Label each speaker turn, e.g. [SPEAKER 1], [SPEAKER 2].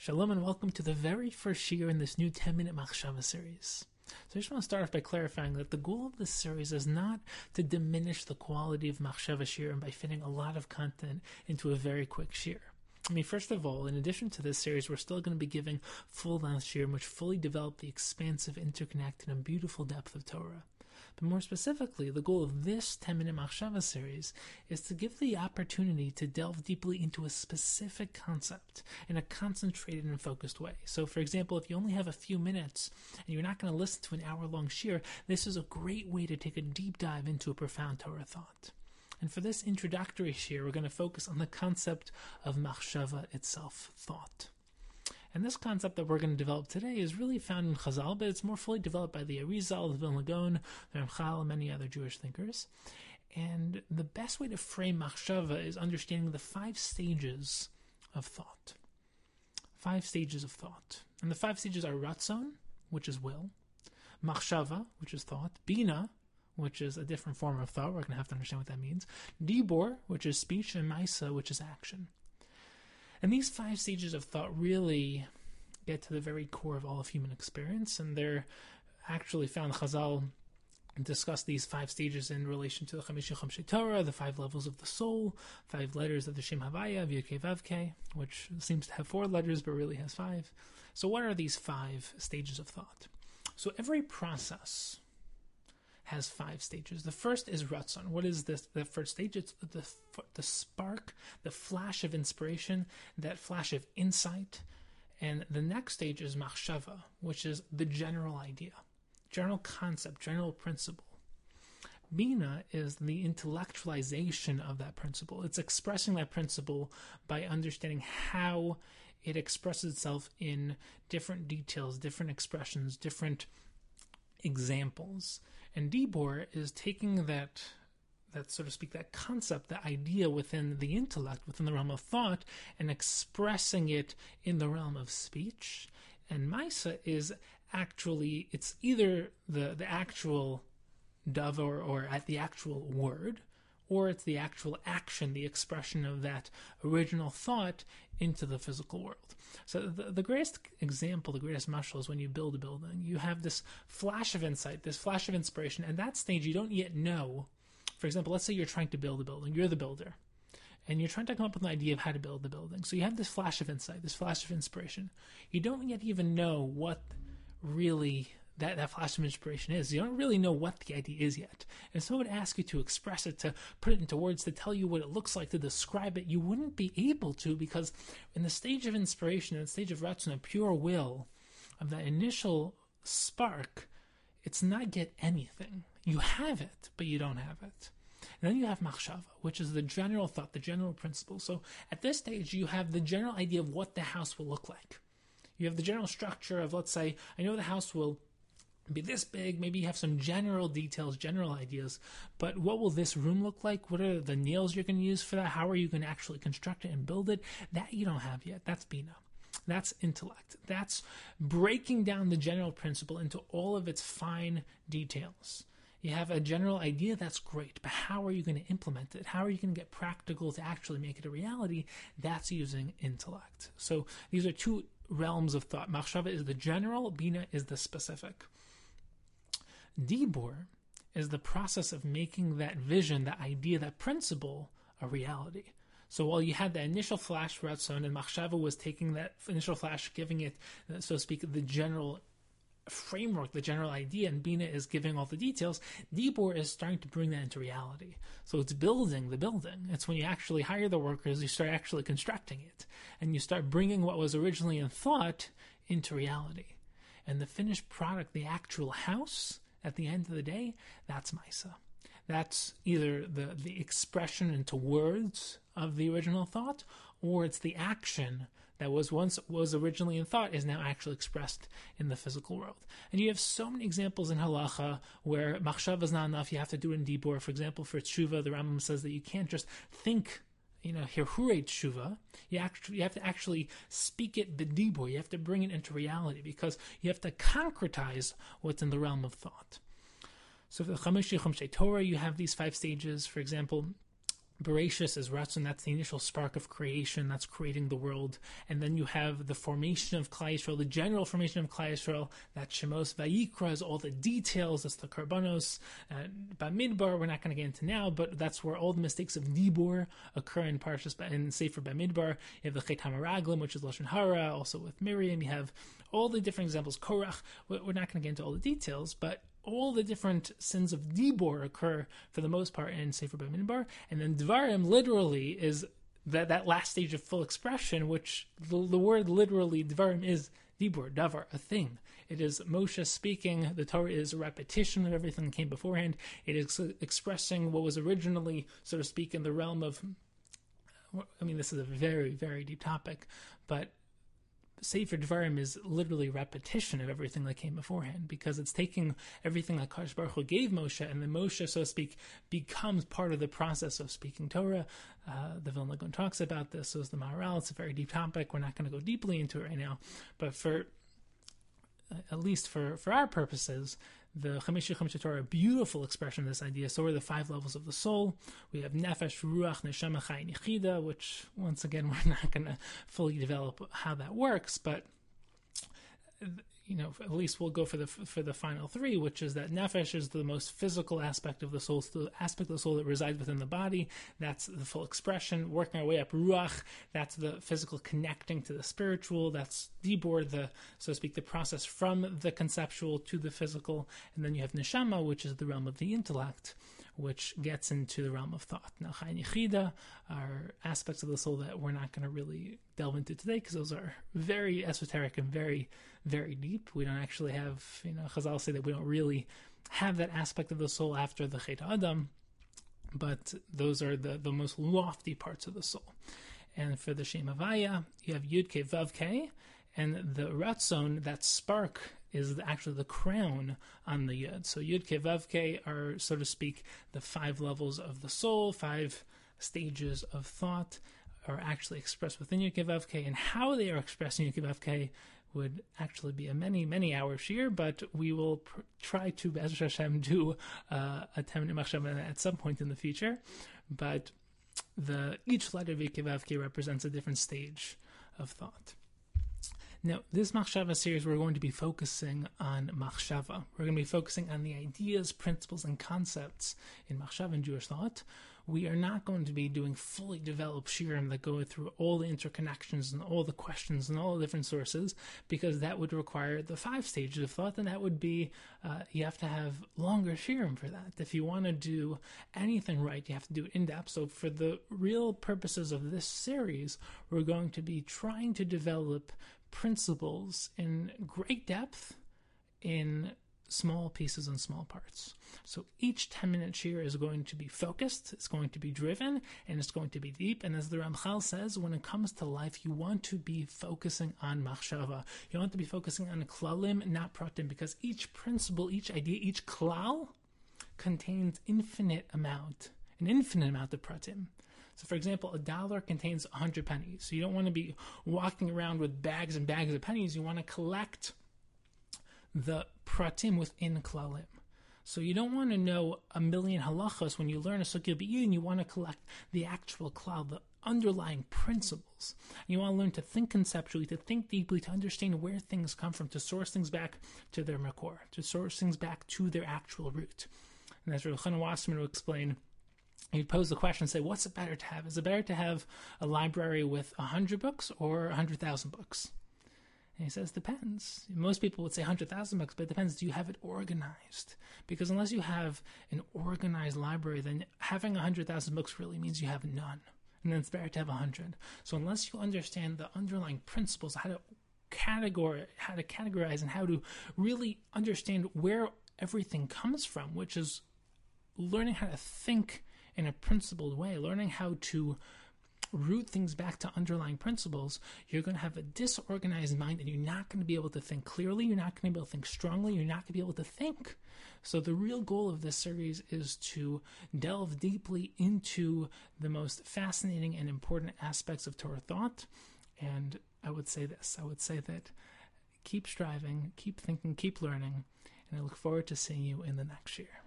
[SPEAKER 1] Shalom and welcome to the very first shiur in this new 10-minute Machshava series. So I just want to start off by clarifying that the goal of this series is not to diminish the quality of Machshava shiur by fitting a lot of content into a very quick shiur. First of all, in addition to this series, we're still going to be giving full-length shiurim which fully develop the expansive, interconnected, and beautiful depth of Torah. But more specifically, the goal of this 10-minute Machshava series is to give the opportunity to delve deeply into a specific concept in a concentrated and focused way. So, for example, if you only have a few minutes and you're not going to listen to an hour-long shiur, this is a great way to take a deep dive into a profound Torah thought. And for this introductory shiur, we're going to focus on the concept of Machshava itself, thought. And this concept that we're going to develop today is really found in Chazal, but it's more fully developed by the Arizal, the Vilna Gaon, the Ramchal, and many other Jewish thinkers. And the best way to frame Machshava is understanding the 5 stages of thought. 5 stages of thought. And the 5 stages are Ratzon, which is will, Machshava, which is thought, Bina, which is a different form of thought. We're going to have to understand what that means, Dibor, which is speech, and Maisa, which is action. And these 5 stages of thought really get to the very core of all of human experience, and they're actually found. Chazal discuss these 5 stages in relation to the Chamisha Chomshei Torah, the 5 levels of the soul, 5 letters of the Shem Havaya, Yud-Kei Vav-Kei, which seems to have 4 letters but really has 5. So what are these 5 stages of thought? So every process has 5 stages. The first is Ratzon. What is this? The first stage, it's the spark, the flash of inspiration, that flash of insight. And the next stage is Machshava, which is the general idea, general concept, general principle. Bina is the intellectualization of that principle. It's expressing that principle by understanding how it expresses itself in different details, different expressions, different examples. And Dibor is taking that, so to speak, that concept, that idea within the intellect, within the realm of thought, and expressing it in the realm of speech. And Maisa is actually, it's either the actual dove or at the actual word, or it's the actual action, the expression of that original thought into the physical world. So the greatest example, the greatest mashal is when you build a building. You have this flash of insight, this flash of inspiration, and that stage you don't yet know. For example, let's say you're trying to build a building. You're the builder, and you're trying to come up with an idea of how to build the building. So you have this flash of insight, this flash of inspiration. You don't yet even know what really that flash of inspiration is. You don't really know what the idea is yet. And someone would ask you to express it, to put it into words, to tell you what it looks like, to describe it. You wouldn't be able to, because in the stage of inspiration, in the stage of Ratzon, of pure will, of that initial spark, it's not yet anything. You have it, but you don't have it. And then you have Machshava, which is the general thought, the general principle. So at this stage, you have the general idea of what the house will look like. You have the general structure of, let's say, I know the house will be this big. Maybe you have some general details, general ideas, but what will this room look like? What are the nails you're going to use for that? How are you going to actually construct it and build it? That you don't have yet. That's Bina. That's intellect. That's breaking down the general principle into all of its fine details. You have a general idea, that's great, but how are you going to implement it? How are you going to get practical to actually make it a reality? That's using intellect. So these are 2 realms of thought. Machshava is the general, Bina is the specific. Dibor is the process of making that vision, that idea, that principle, a reality. So while you had the initial flash, Ratzon, and Machshava was taking that initial flash, giving it, so to speak, the general framework, the general idea, and Bina is giving all the details, Dibor is starting to bring that into reality. So it's building the building. It's when you actually hire the workers, you start actually constructing it, and you start bringing what was originally in thought into reality. And the finished product, the actual house, at the end of the day, that's Maisa. That's either the expression into words of the original thought, or it's the action that was originally in thought is now actually expressed in the physical world. And you have so many examples in halacha where machshava is not enough. You have to do it in dibor. For example, for tshuva, the Rambam says that you can't just think, hirhure tshuva. You have to actually speak it b'dibor. You have to bring it into reality because you have to concretize what's in the realm of thought. So for the Chamisha Chomshei Torah, you have these 5 stages. For example, Bereshis is Ratzon, that's the initial spark of creation, that's creating the world. And then you have the formation of Klal Yisrael, the general formation of Klal Yisrael, that's Shemos Vayikra, is all the details, that's the Karbanos. Bamidbar, we're not going to get into now, but that's where all the mistakes of Dibur occur in Parshas, in Sefer Bamidbar. You have the Chet HaMeraglim, which is Lashon Hara, also with Miriam. You have all the different examples, Korach. We're not going to get into all the details, but all the different sins of Dibor occur for the most part in Sefer Bamidbar, and then Dvarim literally is that last stage of full expression, which the word literally Dvarim is Dibor, Davar, a thing. It is Moshe speaking. The Torah is a repetition of everything that came beforehand. It is expressing what was originally, so to speak, in the realm of, I mean, this is a very, very deep topic, but Sefer Dvarim is literally repetition of everything that came beforehand, because it's taking everything that Kadosh Baruch Hu gave Moshe, and then Moshe, so to speak, becomes part of the process of speaking Torah. The Vilna Gaon talks about this, so is the Maharal. It's a very deep topic. We're not going to go deeply into it right now, but for at least for our purposes, the Chamisha Torah, a beautiful expression of this idea. So are the 5 levels of the soul. We have Nefesh, Ruach, Neshama, Chai, and Yechida, which, once again, we're not going to fully develop how that works, but at least we'll go for the final 3, which is that Nefesh is the most physical aspect of the soul, the aspect of the soul that resides within the body. That's the full expression. Working our way up, Ruach, that's the physical connecting to the spiritual. That's Dibor, so to speak, the process from the conceptual to the physical. And then you have Neshama, which is the realm of the intellect, which gets into the realm of thought. Now, Chai and Yechida are aspects of the soul that we're not going to really delve into today, because those are very esoteric and very, very deep. We don't actually have, Chazal say that we don't really have that aspect of the soul after the Chet Adam, but those are the most lofty parts of the soul. And for the Shem Havaya, you have Yud Ke Vav Ke, and the Ratzon, that spark, is actually the crown on the Yud. So Yud Ke Vav Ke are, so to speak, the 5 levels of the soul, 5 stages of thought are actually expressed within Yud Ke Vav Ke, and how they are expressed in Yud Ke Vav Ke would actually be a many, many hour shir, but we will try to, Be'ez Hashem, do a 10-minute machshava at some point in the future. But each letter of Yud Ke Vav Ke represents a different stage of thought. Now, this Machshava series, we're going to be focusing on Machshava. We're going to be focusing on the ideas, principles, and concepts in Machshava and Jewish thought. We are not going to be doing fully developed shiurim that go through all the interconnections and all the questions and all the different sources, because that would require the 5 stages of thought, and that would be, you have to have longer shiurim for that. If you want to do anything right, you have to do it in depth. So for the real purposes of this series, we're going to be trying to develop principles in great depth in small pieces and small parts. So each 10-minute shiur is going to be focused, it's going to be driven, and it's going to be deep. And as the Ramchal says, when it comes to life, you want to be focusing on machshava. You want to be focusing on klalim, not pratim, because each principle, each idea, each klal contains an infinite amount of pratim. So, for example, $1 contains 100 pennies. So you don't want to be walking around with bags and bags of pennies. You want to collect the pratim within klalim. So you don't want to know a million halachos when you learn a sugya b'yidin. You want to collect the actual klal, the underlying principles. You want to learn to think conceptually, to think deeply, to understand where things come from, to source things back to their makor, to source things back to their actual root. And as Rav Chanan Wasserman will explain, he'd pose the question and say, what's it better to have? Is it better to have a library with 100 books or 100,000 books? And he says, depends. Most people would say 100,000 books, but it depends. Do you have it organized? Because unless you have an organized library, then having 100,000 books really means you have none. And then it's better to have 100. So unless you understand the underlying principles, how to categorize and how to really understand where everything comes from, which is learning how to think in a principled way, learning how to root things back to underlying principles, you're going to have a disorganized mind, and you're not going to be able to think clearly, you're not going to be able to think strongly, you're not going to be able to think. So the real goal of this series is to delve deeply into the most fascinating and important aspects of Torah thought. And I would say that keep striving, keep thinking, keep learning, and I look forward to seeing you in the next year.